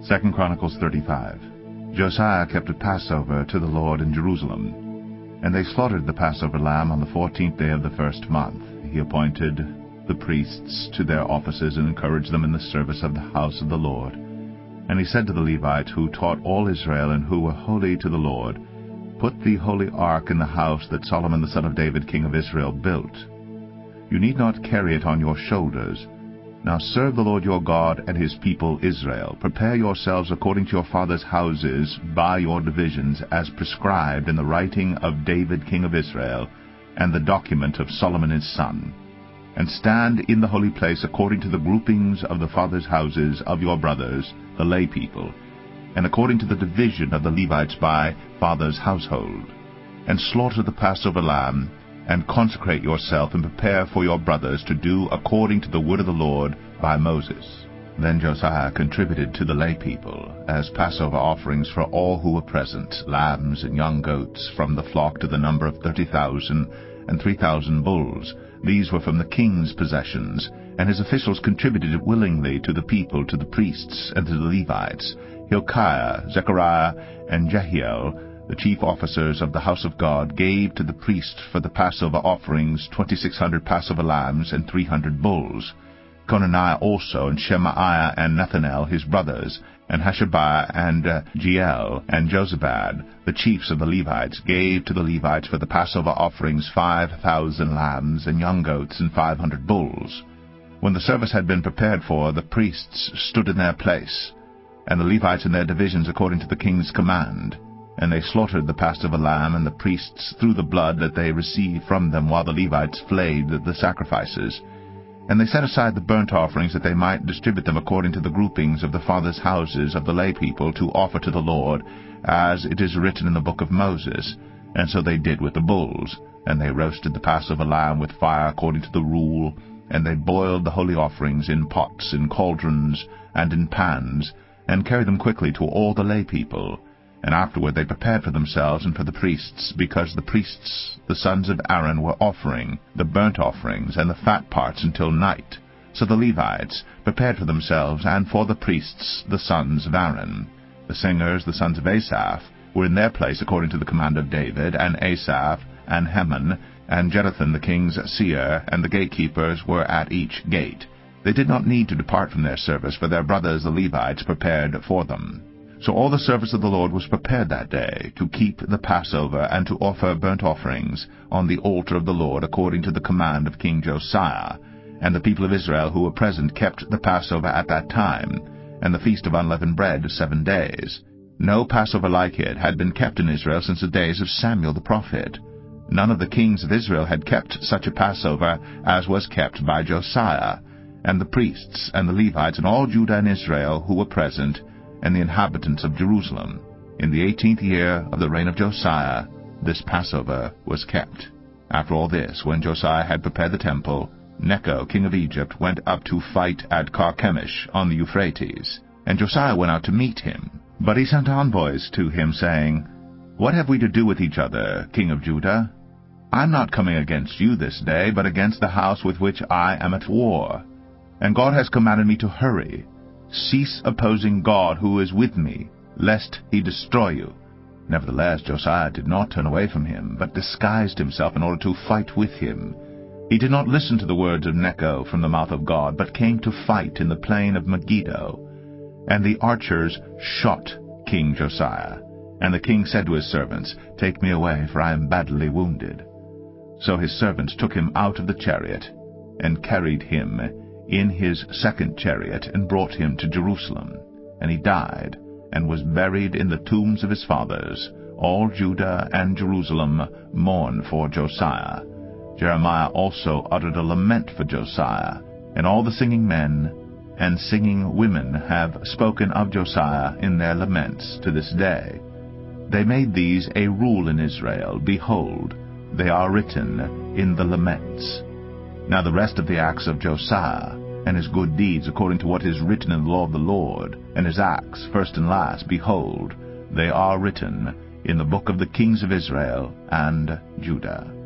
2 Chronicles 35. Josiah kept a Passover to the Lord in Jerusalem. And they slaughtered the Passover lamb on the 14th day of the first month. He appointed the priests to their offices and encouraged them in the service of the house of the Lord. And he said to the Levites, who taught all Israel and who were holy to the Lord, "Put the holy ark in the house that Solomon the son of David king of Israel built. You need not carry it on your shoulders. Now serve the Lord your God and his people Israel. Prepare yourselves according to your fathers' houses by your divisions, as prescribed in the writing of David king of Israel, and the document of Solomon his son. And stand in the holy place according to the groupings of the fathers' houses of your brothers, the lay people, and according to the division of the Levites by father's household. And slaughter the Passover lamb, and consecrate yourself, and prepare for your brothers to do according to the word of the Lord by Moses." Then Josiah contributed to the lay people as Passover offerings for all who were present, lambs and young goats from the flock to the number of 30,000, and 3,000 bulls. These were from the king's possessions, and his officials contributed it willingly to the people, to the priests, and to the Levites. Hilkiah, Zechariah, and Jehiel, the chief officers of the house of God, gave to the priests for the Passover offerings 2,600 Passover lambs and 300 bulls. Conaniah also, and Shemaiah, and Nethanel his brothers, and Hashabiah, and Jeiel, and Jozabad, the chiefs of the Levites, gave to the Levites for the Passover offerings 5,000 lambs and young goats and 500 bulls. When the service had been prepared for, the priests stood in their place, and the Levites in their divisions according to the king's command. And they slaughtered the Passover lamb, and the priests threw the blood that they received from them, while the Levites flayed the sacrifices. And they set aside the burnt offerings, that they might distribute them according to the groupings of the fathers' houses of the lay people, to offer to the Lord, as it is written in the book of Moses. And so they did with the bulls. And they roasted the Passover lamb with fire according to the rule, and they boiled the holy offerings in pots, in cauldrons, and in pans, and carried them quickly to all the lay people. And afterward they prepared for themselves and for the priests, because the priests, the sons of Aaron, were offering the burnt offerings and the fat parts until night. So the Levites prepared for themselves and for the priests, the sons of Aaron. The singers, the sons of Asaph, were in their place according to the command of David, and Asaph, and Heman, and Jeduthun the king's seer, and the gatekeepers were at each gate. They did not need to depart from their service, for their brothers the Levites prepared for them. So all the service of the Lord was prepared that day, to keep the Passover, and to offer burnt offerings on the altar of the Lord, according to the command of King Josiah. And the people of Israel who were present kept the Passover at that time, and the feast of unleavened bread 7 days. No Passover like it had been kept in Israel since the days of Samuel the prophet. None of the kings of Israel had kept such a Passover as was kept by Josiah. And the priests and the Levites and all Judah and Israel who were present, and the inhabitants of Jerusalem, in the 18th year of the reign of Josiah, this Passover was kept. After all this, when Josiah had prepared the temple, Necho king of Egypt went up to fight at Carchemish on the Euphrates. And Josiah went out to meet him. But he sent envoys to him, saying, "What have we to do with each other, king of Judah? I am not coming against you this day, but against the house with which I am at war. And God has commanded me to hurry. Cease opposing God who is with me, lest he destroy you." Nevertheless, Josiah did not turn away from him, but disguised himself in order to fight with him. He did not listen to the words of Necho from the mouth of God, but came to fight in the plain of Megiddo. And the archers shot King Josiah. And the king said to his servants, "Take me away, for I am badly wounded." So his servants took him out of the chariot, and carried him in his second chariot, and brought him to Jerusalem. And he died, and was buried in the tombs of his fathers. All Judah and Jerusalem mourned for Josiah. Jeremiah also uttered a lament for Josiah, and all the singing men and singing women have spoken of Josiah in their laments to this day. They made these a rule in Israel. Behold, they are written in the laments. Now the rest of the acts of Josiah, and his good deeds according to what is written in the law of the Lord, and his acts, first and last, behold, they are written in the book of the kings of Israel and Judah.